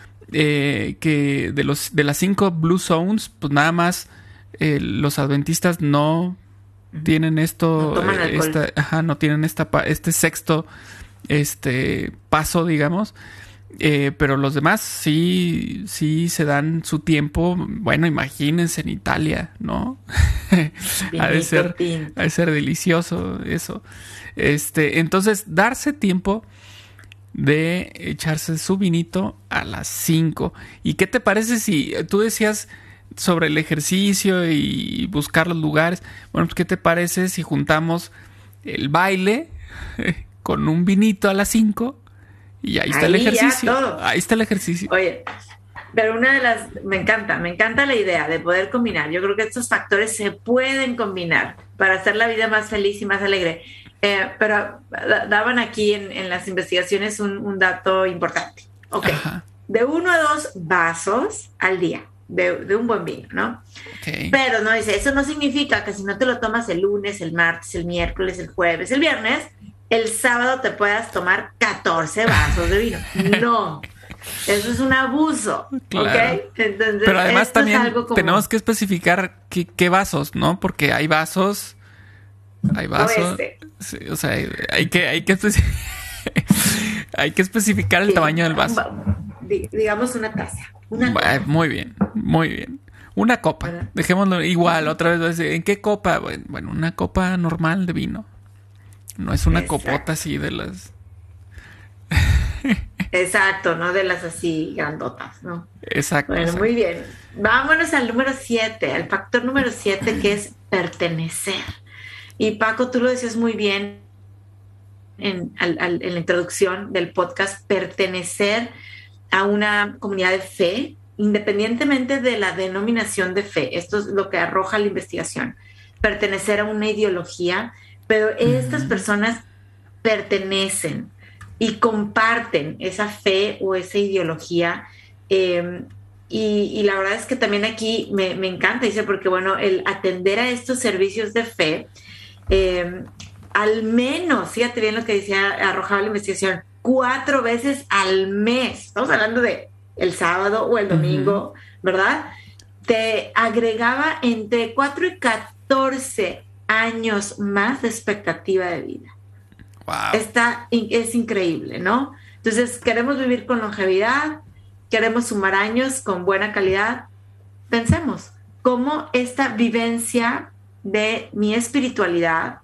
de las 5 Blue Zones, pues nada más los adventistas no tienen esto, no tienen este sexto paso, digamos, pero los demás sí se dan su tiempo. Bueno, imagínense en Italia, ¿no? ha de ser delicioso eso. Entonces, darse tiempo de echarse su vinito a las 5. ¿Y qué te parece si tú decías sobre el ejercicio y buscar los lugares? Bueno, pues ¿qué te parece si juntamos el baile con un vinito a las 5 y ahí está el ejercicio? Ahí está el ejercicio. Oye, pero me encanta la idea de poder combinar. Yo creo que estos factores se pueden combinar para hacer la vida más feliz y más alegre. Pero daban aquí en las investigaciones un dato importante. Ok, de 1 a 2 vasos al día de un buen vino, ¿no? Okay. Pero no dice, eso no significa que si no te lo tomas el lunes, el martes, el miércoles, el jueves, el viernes, el sábado te puedas tomar 14 vasos de vino. No, eso es un abuso, claro. ¿Ok? Entonces, pero además también es algo como... tenemos que especificar qué vasos, ¿no? Porque hay vasos... Sí, o sea, hay que especificar el tamaño del vaso. digamos una taza. Una copa. Muy bien, muy bien. Una copa. ¿Verdad? Dejémoslo igual, otra vez. ¿En qué copa? Bueno, una copa normal de vino. No es una copota así de las... Exacto, no de las así grandotas, ¿no? Exacto. Bueno, exacto. muy bien. Vámonos al número 7, al factor número 7, que es pertenecer. Y Paco, tú lo decías muy bien en la introducción del podcast, pertenecer a una comunidad de fe, independientemente de la denominación de fe. Esto es lo que arroja la investigación. Pertenecer a una ideología, pero estas personas pertenecen y comparten esa fe o esa ideología. Y la verdad es que también aquí me encanta, dice, porque bueno, el atender a estos servicios de fe, al menos, fíjate bien lo que decía, arrojaba la investigación, 4 veces al mes, estamos hablando de el sábado o el domingo, ¿verdad? Te agregaba entre 4 y 14 años más de expectativa de vida. Wow. Es increíble, ¿no? Entonces, queremos vivir con longevidad, queremos sumar años con buena calidad. Pensemos cómo esta vivencia de mi espiritualidad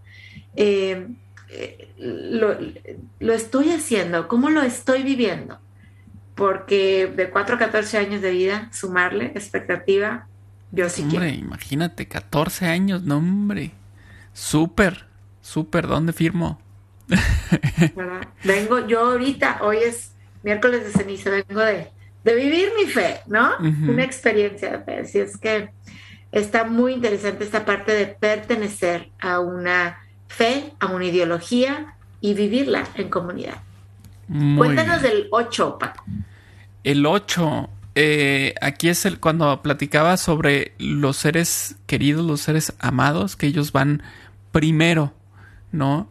lo estoy haciendo, cómo lo estoy viviendo. Porque de 4 a 14 años de vida, sumarle expectativa, yo sí quiero. Hombre, imagínate, 14 años, no hombre. Súper, ¿dónde firmo? ¿Verdad? Vengo yo ahorita, hoy es miércoles de ceniza, vengo de vivir mi fe, ¿no? Una experiencia de fe. Así es que está muy interesante esta parte de pertenecer a una fe, a una ideología y vivirla en comunidad. Cuéntanos del 8, Paco. El 8, aquí es cuando platicaba sobre los seres queridos, los seres amados, que ellos van primero, ¿no?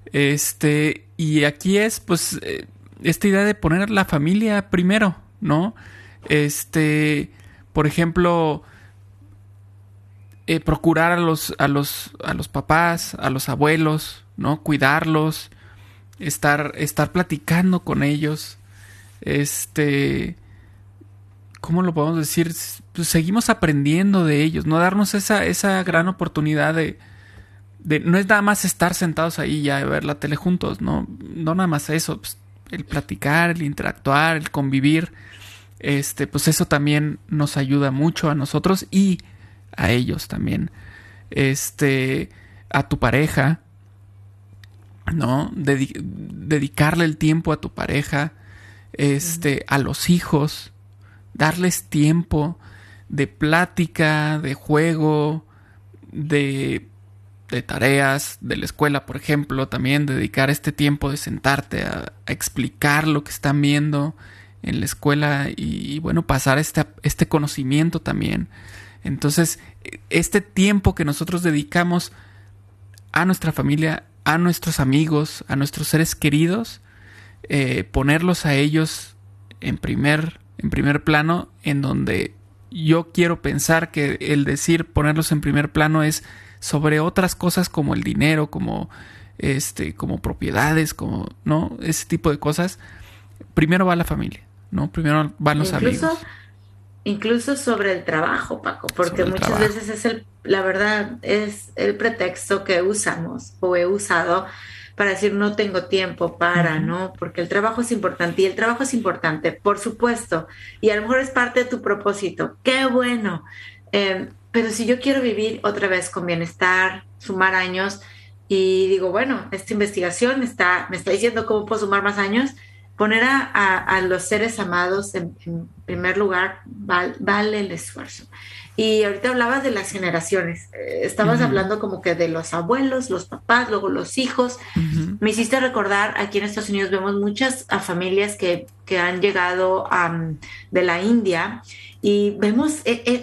Y aquí es, pues, esta idea de poner la familia primero, ¿no? Por ejemplo, procurar a los papás, a los abuelos, ¿no? Cuidarlos, estar platicando con ellos, ¿cómo lo podemos decir? Pues seguimos aprendiendo de ellos, ¿no? Darnos esa gran oportunidad de no es nada más estar sentados ahí ya y ver la tele juntos, no nada más eso, pues, el platicar, el interactuar, el convivir, pues eso también nos ayuda mucho a nosotros y a ellos también. A tu pareja, ¿no? Dedicarle el tiempo a tu pareja, a los hijos, darles tiempo de plática, de juego, de tareas, de la escuela, por ejemplo, también dedicar este tiempo de sentarte a explicar lo que están viendo en la escuela y bueno, pasar este conocimiento también. Entonces, este tiempo que nosotros dedicamos a nuestra familia, a nuestros amigos, a nuestros seres queridos, ponerlos a ellos en primer plano, en donde yo quiero pensar que el decir ponerlos en primer plano es sobre otras cosas como el dinero, como propiedades, como, ¿no? Ese tipo de cosas. Primero va la familia, ¿no? Primero van los amigos. Incluso sobre el trabajo, Paco, porque muchas veces la verdad es el pretexto que usamos o he usado para decir no tengo tiempo para, ¿no? Porque el trabajo es importante y el trabajo es importante, por supuesto, y a lo mejor es parte de tu propósito. ¡Qué bueno! Pero si yo quiero vivir otra vez con bienestar, sumar años, y digo, bueno, esta investigación me está diciendo cómo puedo sumar más años, poner a los seres amados en primer lugar vale el esfuerzo. Y ahorita hablabas de las generaciones, estabas hablando como que de los abuelos, los papás, luego los hijos. Me hiciste recordar, aquí en Estados Unidos vemos muchas familias que han llegado de la India y vemos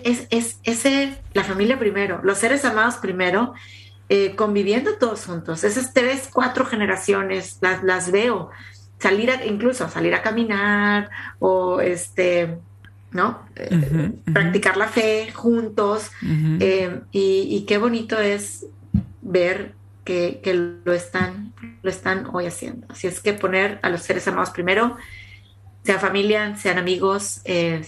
la familia primero, los seres amados primero, conviviendo todos juntos. Esas 3, 4 generaciones las veo. Incluso salir a caminar o ¿no? Practicar la fe juntos, y qué bonito es ver que lo están hoy haciendo. Así es que poner a los seres amados primero sea familia, sean amigos,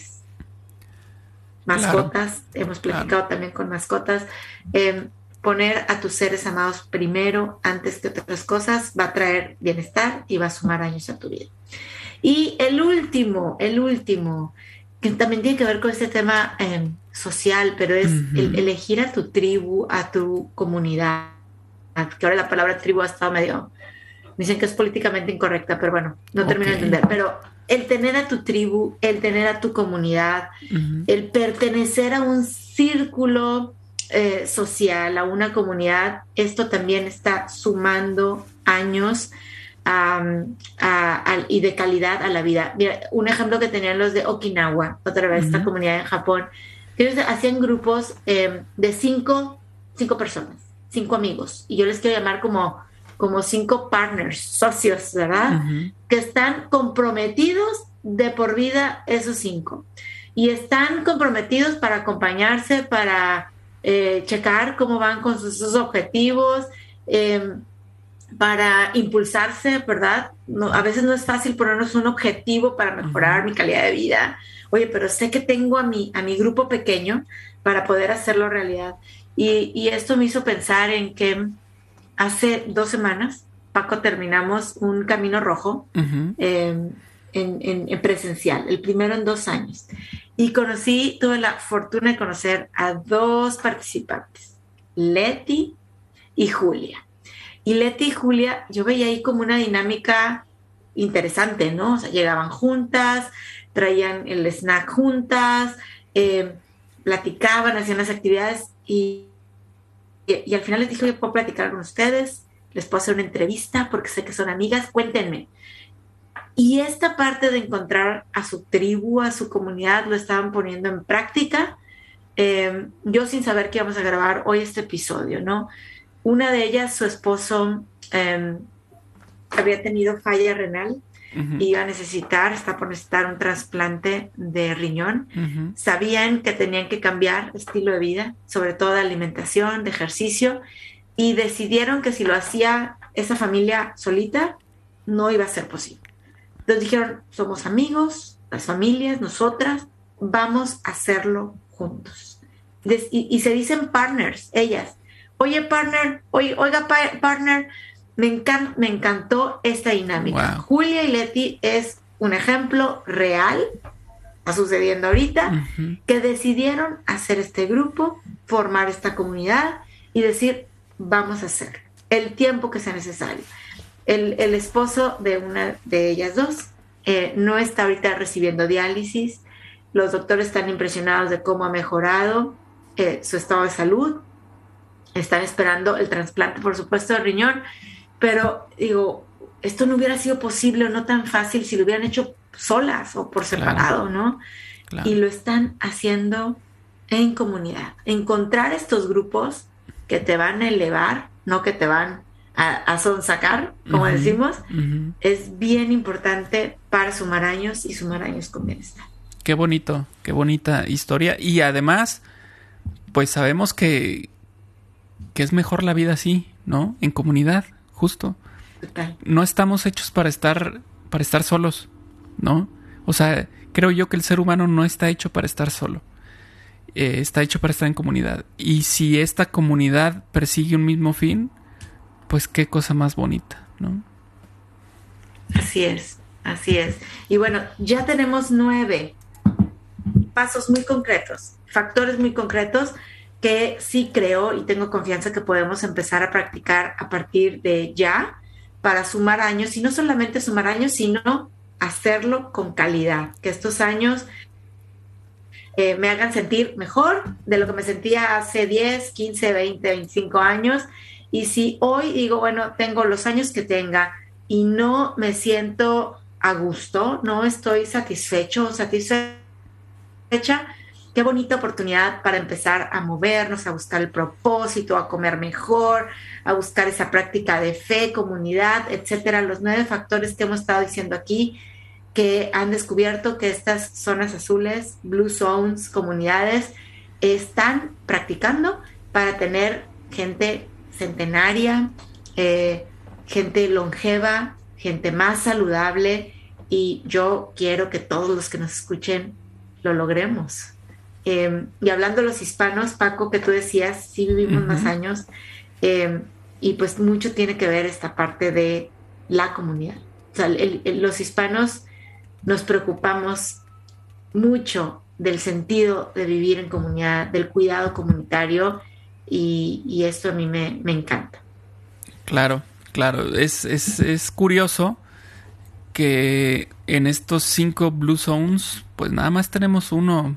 mascotas, Claro, hemos claro. platicado también con mascotas. Poner a tus seres amados primero antes que otras cosas va a traer bienestar y va a sumar años a tu vida. Y el último, que también tiene que ver con este tema social, pero es Ujú. elegir a tu tribu, a tu comunidad, que ahora la palabra tribu ha estado medio, dicen que es políticamente incorrecta, pero bueno, no Ok. termino de entender, pero el tener a tu tribu, el tener a tu comunidad, Ujú. el pertenecer a un círculo social, a una comunidad, esto también está sumando años y de calidad a la vida. Mira, un ejemplo que tenían los de Okinawa, otra vez esta Ujú. comunidad en Japón, que ellos hacían grupos de cinco personas, cinco amigos, y yo les quiero llamar como cinco partners, socios, ¿verdad? Ujú. Que están comprometidos de por vida esos cinco. Y están comprometidos para acompañarse, para checar cómo van con sus objetivos, eh, para impulsarse, ¿verdad? No, a veces no es fácil ponernos un objetivo para mejorar Ujú. mi calidad de vida. Oye, pero sé que tengo a mi grupo pequeño para poder hacerlo realidad. Y esto me hizo pensar en que hace 2 semanas, Paco, terminamos un camino rojo Ujú. en presencial, el primero en 2 años. Y tuve la fortuna de conocer a dos participantes, Leti y Julia. Y Leti y Julia, yo veía ahí como una dinámica interesante, ¿no? O sea, llegaban juntas, traían el snack juntas, eh, platicaban, hacían las actividades y al final les dije, yo puedo platicar con ustedes, les puedo hacer una entrevista porque sé que son amigas, cuéntenme. Y esta parte de encontrar a su tribu, a su comunidad, lo estaban poniendo en práctica. Yo sin saber que íbamos a grabar hoy este episodio, ¿no? Una de ellas, su esposo, había tenido falla renal Ujú. y iba a necesitar, está por necesitar un trasplante de riñón. Ujú. Sabían que tenían que cambiar estilo de vida, sobre todo de alimentación, de ejercicio, y decidieron que si lo hacía esa familia solita, no iba a ser posible. Entonces dijeron, somos amigos, las familias, nosotras, vamos a hacerlo juntos. Y se dicen partners, ellas. Oye, partner, oiga, partner, me encantó esta dinámica. Wow. Julia y Leti es un ejemplo real, está sucediendo ahorita, Ujú. que decidieron hacer este grupo, formar esta comunidad y decir, vamos a hacer el tiempo que sea necesario. El esposo de una de ellas dos no está ahorita recibiendo diálisis. Los doctores están impresionados de cómo ha mejorado su estado de salud. Están esperando el trasplante, por supuesto, de riñón. Pero digo, esto no hubiera sido posible o no tan fácil si lo hubieran hecho solas o por Claro, separado, ¿no? Y claro. lo están haciendo en comunidad. Encontrar estos grupos que te van a elevar, no que te van a sonsacar, como Ujú. decimos, Ujú. es bien importante para sumar años y sumar años con bienestar. Qué bonito, qué bonita historia. Y además, pues sabemos que es mejor la vida así, ¿no? En comunidad, justo. Total. No estamos hechos para estar solos, ¿no? O sea, creo yo que el ser humano no está hecho para estar solo. Está hecho para estar en comunidad. Y si esta comunidad persigue un mismo fin, pues qué cosa más bonita, ¿no? Así es, así es. Y bueno, ya tenemos 9 pasos muy concretos, factores muy concretos que sí creo y tengo confianza que podemos empezar a practicar a partir de ya para sumar años y no solamente sumar años, sino hacerlo con calidad, que estos años me hagan sentir mejor de lo que me sentía hace 10, 15, 20, 25 años. Y si hoy digo, bueno, tengo los años que tenga y no me siento a gusto, no estoy satisfecho o satisfecha, qué bonita oportunidad para empezar a movernos, a buscar el propósito, a comer mejor, a buscar esa práctica de fe, comunidad, etcétera. Los 9 factores que hemos estado diciendo aquí que han descubierto que estas zonas azules, blue zones, comunidades, están practicando para tener gente centenaria, gente longeva, gente más saludable y yo quiero que todos los que nos escuchen lo logremos. Y hablando de los hispanos, Paco, que tú decías, sí vivimos más años, y pues mucho tiene que ver esta parte de la comunidad. O sea, los hispanos nos preocupamos mucho del sentido de vivir en comunidad, del cuidado comunitario, y esto a mí me encanta. Claro. Es curioso que en estos 5 Blue Zones, pues nada más tenemos uno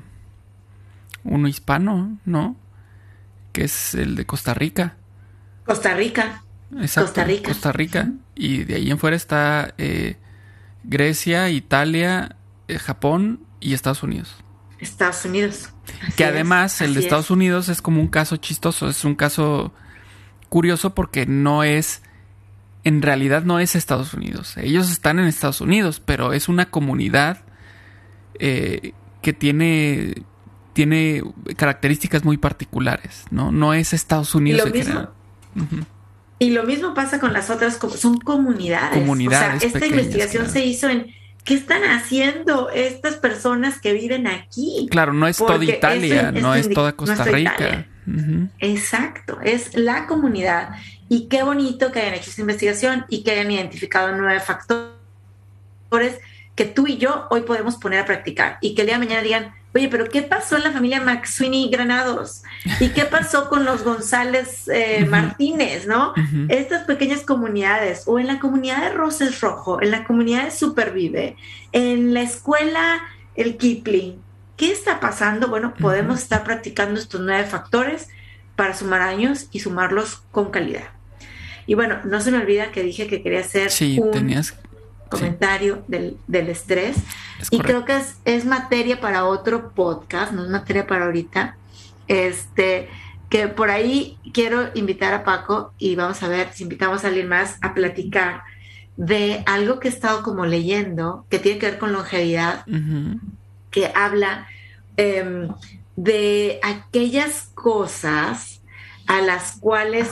hispano, ¿no? Que es el de Costa Rica. Costa Rica. Exacto, Costa Rica. Y de ahí en fuera está Grecia, Italia, Japón y Estados Unidos. Estados Unidos. Que además el de Estados Unidos es como un caso chistoso, es un caso curioso porque en realidad no es Estados Unidos. Ellos están en Estados Unidos, pero es una comunidad que tiene características muy particulares, ¿no? No es Estados Unidos en general. Y lo mismo pasa con las otras, son comunidades. O sea, esta pequeñas, investigación se hizo en ¿qué están haciendo estas personas que viven aquí? Claro, no es toda Italia, no es toda Costa Rica. Exacto, es la comunidad. Y qué bonito que hayan hecho esta investigación y que hayan identificado 9 factores que tú y yo hoy podemos poner a practicar. Y que el día de mañana digan, oye, pero ¿qué pasó en la familia McSweeney Granados? ¿Y qué pasó con los González Martínez, no? Estas pequeñas comunidades, o en la comunidad de Roses Rojo, en la comunidad de Supervive, en la escuela El Kipling. ¿Qué está pasando? Bueno, podemos estar practicando estos 9 factores para sumar años y sumarlos con calidad. Y bueno, no se me olvida que dije que quería hacer comentario del estrés. Y creo que es materia para otro podcast, no es materia para ahorita. Que por ahí quiero invitar a Paco y vamos a ver si invitamos a alguien más a platicar de algo que he estado como leyendo, que tiene que ver con longevidad, que habla de aquellas cosas a las cuales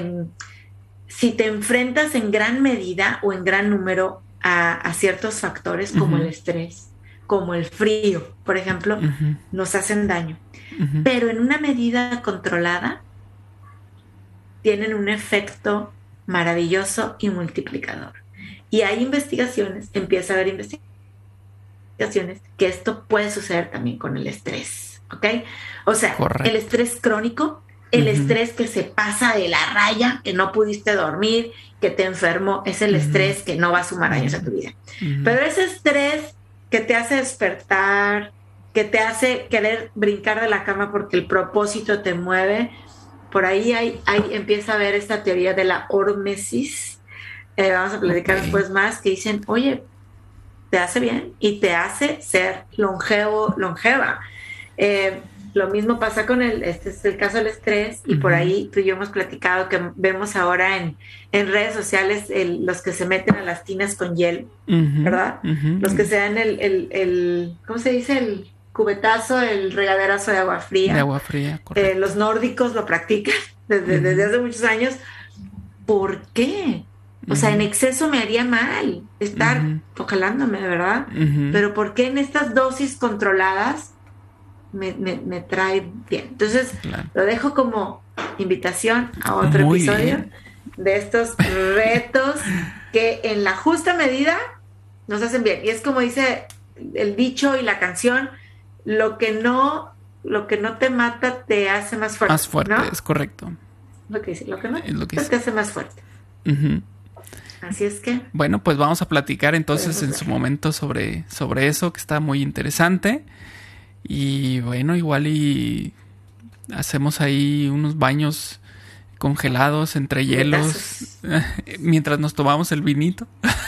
si te enfrentas en gran medida o en gran número a ciertos factores como el estrés, como el frío, por ejemplo, nos hacen daño. Pero en una medida controlada tienen un efecto maravilloso y multiplicador. Y hay investigaciones, empieza a haber investigaciones, que esto puede suceder también con el estrés, ¿ok? O sea, el estrés crónico, el estrés que se pasa de la raya, que no pudiste dormir, que te enfermó, es el estrés que no va a sumar años a tu vida. Pero ese estrés que te hace despertar, que te hace querer brincar de la cama porque el propósito te mueve, por ahí empieza a haber esta teoría de la hormesis. Vamos a platicar después más, que dicen, oye, te hace bien y te hace ser longeva. Lo mismo pasa con este es el caso del estrés, y por ahí tú y yo hemos platicado que vemos ahora en redes sociales los que se meten a las tinas con hielo, ¿verdad? Los que se dan el ¿cómo se dice? El cubetazo, el regaderazo de agua fría. De agua fría, correcto. Los nórdicos lo practican desde hace muchos años. ¿Por qué? O sea, en exceso me haría mal estar congelándome, ¿verdad? Pero ¿por qué en estas dosis controladas me trae bien? Entonces, lo dejo como invitación a otro episodio de estos retos que en la justa medida nos hacen bien. Y es como dice el dicho y la canción, lo que no te mata te hace más fuerte. Más fuerte, ¿no? Es correcto. Lo que dice, lo que no te hace más fuerte. Así es que... Bueno, pues vamos a platicar entonces en su momento sobre eso, que está muy interesante. Y bueno, igual y hacemos ahí unos baños congelados entre hielos mientras nos tomamos el vinito.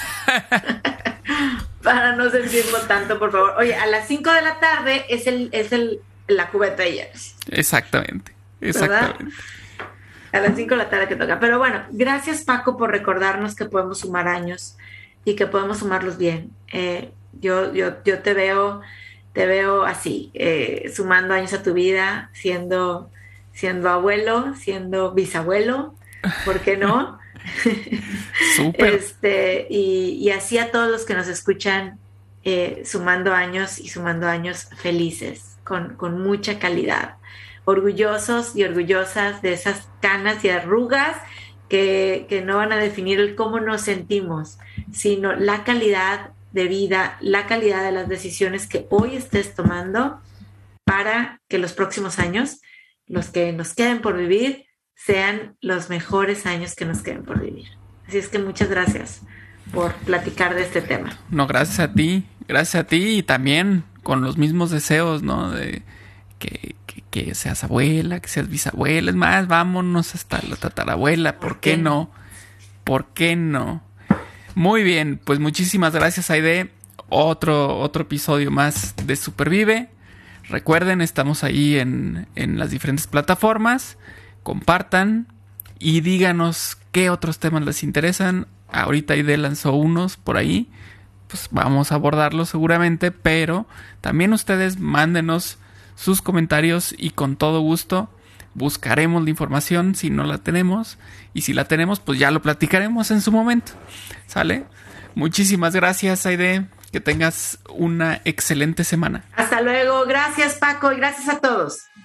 Para no sentirlo tanto, por favor. Oye, a las 5 de la tarde es la cubeta de hielos. Exactamente. ¿Verdad? A las 5 de la tarde que toca. Pero bueno, gracias, Paco, por recordarnos que podemos sumar años y que podemos sumarlos bien. Yo te veo así, sumando años a tu vida, siendo abuelo, siendo bisabuelo, ¿por qué no? Súper. Y así a todos los que nos escuchan, sumando años y sumando años felices, con mucha calidad. Orgullosos y orgullosas de esas canas y arrugas que no van a definir el cómo nos sentimos, sino la calidad de vida, la calidad de las decisiones que hoy estés tomando para que los próximos años, los que nos queden por vivir, sean los mejores años que nos queden por vivir. Así es que muchas gracias por platicar de este tema. No, gracias a ti y también con los mismos deseos, ¿no? De que seas abuela, que seas bisabuela, es más, vámonos hasta la tatarabuela, ¿por qué no? ¿Por qué no? Muy bien, pues muchísimas gracias, Aide. Otro episodio más de Supervive. Recuerden, estamos ahí en las diferentes plataformas. Compartan y díganos qué otros temas les interesan. Ahorita Aide lanzó unos por ahí, pues vamos a abordarlos seguramente, pero también ustedes mándenos sus comentarios y con todo gusto buscaremos la información si no la tenemos, y si la tenemos pues ya lo platicaremos en su momento. ¿Sale? Muchísimas gracias, Aide, que tengas una excelente semana. Hasta luego, gracias Paco y gracias a todos.